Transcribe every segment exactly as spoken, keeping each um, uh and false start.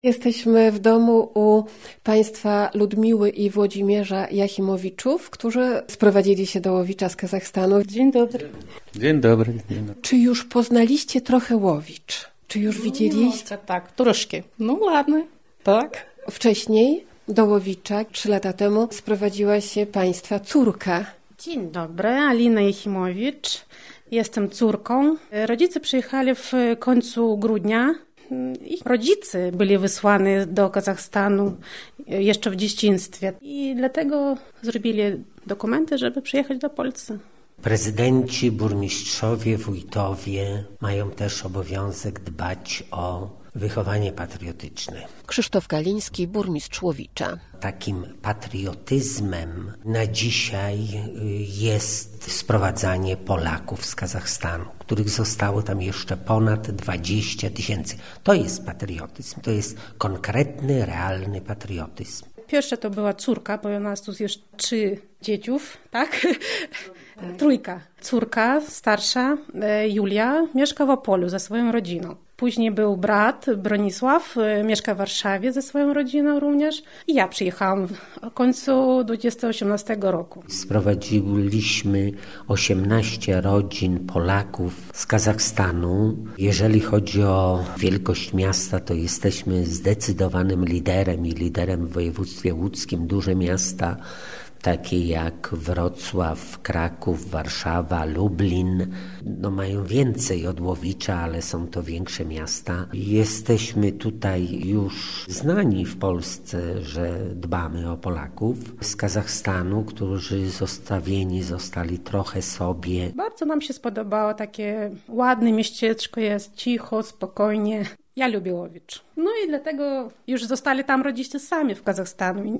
Jesteśmy w domu u państwa Ludmiły i Włodzimierza Jachimowiczów, którzy sprowadzili się do Łowicza z Kazachstanu. Dzień dobry. Dzień dobry. Dzień dobry. Czy już poznaliście trochę Łowicz? Czy już widzieliście? No, tak, troszkę. No ładny, tak. Wcześniej do Łowicza, trzy lata temu, sprowadziła się państwa córka. Dzień dobry, Alina Jachimowicz. Jestem córką. Rodzice przyjechali w końcu grudnia. Ich rodzice byli wysłani do Kazachstanu jeszcze w dzieciństwie i dlatego zrobili dokumenty, żeby przyjechać do Polski. Prezydenci, burmistrzowie, wójtowie mają też obowiązek dbać o wychowanie patriotyczne. Krzysztof Galiński, burmistrz Łowicza. Takim patriotyzmem na dzisiaj jest sprowadzanie Polaków z Kazachstanu, których zostało tam jeszcze ponad dwadzieścia tysięcy. To jest patriotyzm, to jest konkretny, realny patriotyzm. Pierwsza to była córka, bo u nas tu jest trzy dzieciów, tak? Trójka. Córka starsza, Julia, mieszka w Opolu ze swoją rodziną. Później był brat Bronisław, mieszka w Warszawie ze swoją rodziną również. I ja przyjechałam w końcu dwa tysiące osiemnastego roku. Sprowadziliśmy osiemnaście rodzin Polaków z Kazachstanu. Jeżeli chodzi o wielkość miasta, to jesteśmy zdecydowanym liderem i liderem w województwie łódzkim. Duże miasta, takie jak Wrocław, Kraków, Warszawa, Lublin, no mają więcej od Łowicza, ale są to większe miasta. Jesteśmy tutaj już znani w Polsce, że dbamy o Polaków z Kazachstanu, którzy zostawieni zostali trochę sobie. Bardzo nam się spodobało, takie ładne miasteczko jest, cicho, spokojnie. Ja lubię Łowicz. No i dlatego już zostali tam rodzice sami w Kazachstanie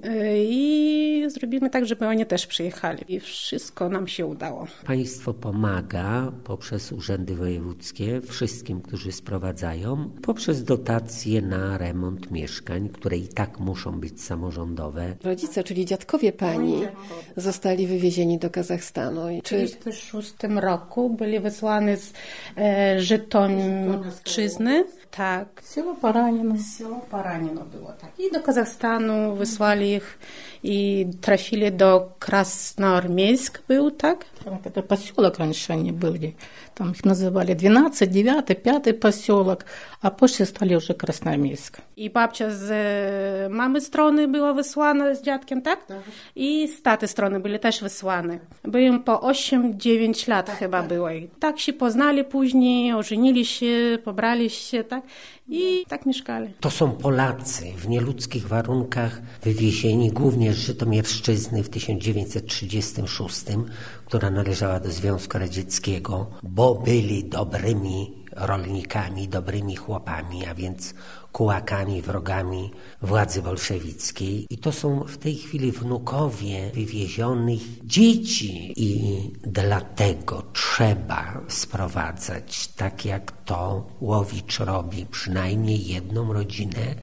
i zrobimy tak, żeby oni też przyjechali. I wszystko nam się udało. Państwo pomaga poprzez urzędy wojewódzkie wszystkim, którzy sprowadzają, poprzez dotacje na remont mieszkań, które i tak muszą być samorządowe. Rodzice, czyli dziadkowie pani, zostali wywiezieni do Kazachstanu. W tysiąc dziewięćset trzydziestym szóstym roku byli wysłani z e, Żytomierzyzny. Tak. Silo Paranino. Silo Paranino było, tak. I do Kazachstanu wysłali ich i trafili do Krasnoarmейск był, tak? Это поселок раньше они были. Там их называли двенадцатый, девятый, пятый поселок, а позже стали уже Красноармейск. I babcia z mamy strony była wysłana z dziadkiem, tak? tak. I z taty strony byli też wysłane. Byłem po osiem dziewięć lat tak, chyba tak. było. I tak się poznali później, ożenili się, pobrali się, tak? I tak mieszkali. To są Polacy w nieludzkich warunkach wywiezieni głównie z Żytomierszczyzny w tysiąc dziewięćset trzydziestym szóstym, która należała do Związku Radzieckiego, bo byli dobrymi rolnikami, dobrymi chłopami, a więc kułakami, wrogami władzy bolszewickiej. I to są w tej chwili wnukowie wywiezionych dzieci. I dlatego trzeba sprowadzać, tak jak to Łowicz robi, przynajmniej jedną rodzinę